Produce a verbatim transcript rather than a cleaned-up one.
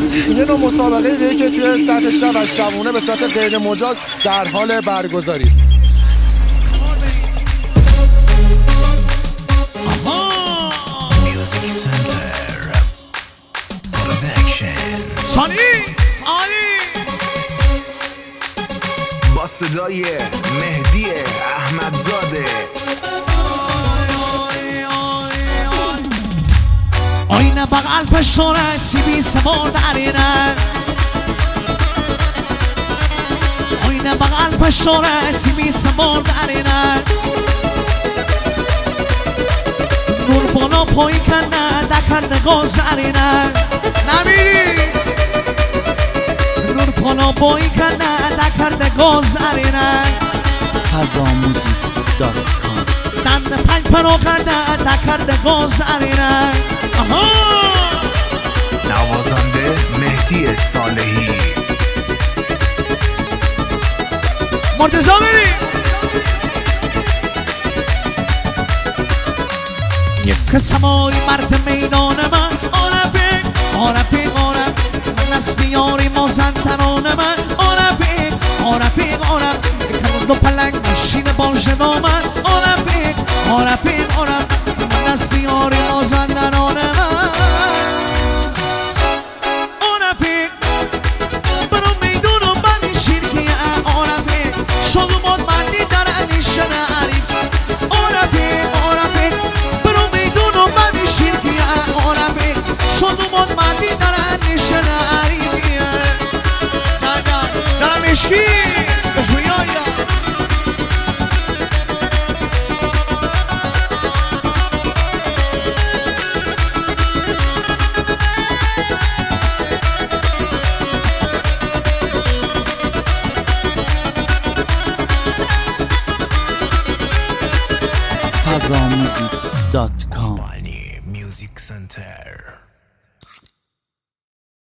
هست. یه نوع مسابقه ایه که توی سطح شب و شبونه به صورت غیر مجاز در حال برگزاری است. میوزیک سنتر پرودکشن سانی علی با صدای مهدی احمدزاده. آینه بغل پشتونه سیبی سمار دارینه آینه بغل پشتونه سیبی سمار دارینه نور بالا پایی کنه دکرده گذارینه نمیری نور بالا پایی کنه دکرده گذارینه فضا موزیک دات کام دند پنج پرو کرده دکرده گذارینه نوازنده مهدی صالحی. مرتضی بری یک قسمای مرد میدان من آرفی آرفی آرف من از دیاری مازندران من آرفی آرفی آرف یک دو پلنگ ماشین باشه دامن آرفی آرفی آرف من از دیاری مازندران من آرفی برو میدون و بنی شیرکی آرفی شلو ماد مردی در انیشن عریف آرفی آرفی برو میدون و بنی شیرکی آرفی شلو ماد مردی در انیشن عریفی درم اشکی بشویایا فضا موزیک دات کام میوزیک سنتر.